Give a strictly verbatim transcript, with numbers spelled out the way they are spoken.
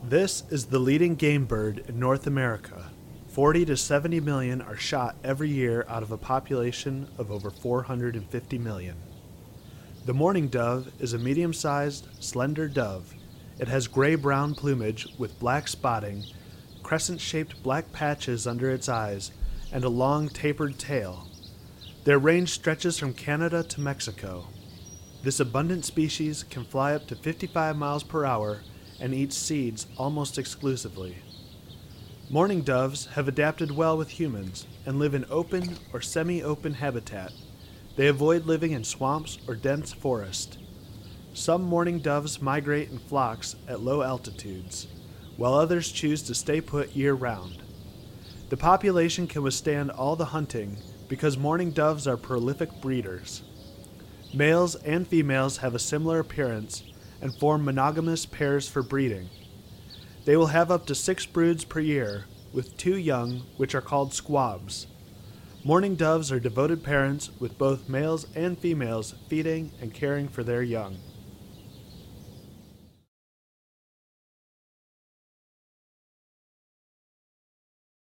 This is the leading game bird in North America. forty to seventy million are shot every year out of a population of over four hundred fifty million. The mourning dove is a medium-sized, slender dove. It has gray-brown plumage with black spotting, crescent-shaped black patches under its eyes, and a long tapered tail. Their range stretches from Canada to Mexico. This abundant species can fly up to fifty-five miles per hour and eats seeds almost exclusively. Mourning doves have adapted well with humans and live in open or semi-open habitat. They avoid living in swamps or dense forest. Some mourning doves migrate in flocks at low altitudes, while others choose to stay put year-round. The population can withstand all the hunting because mourning doves are prolific breeders. Males and females have a similar appearance and form monogamous pairs for breeding. They will have up to six broods per year, with two young, which are called squabs. Mourning doves are devoted parents with both males and females feeding and caring for their young.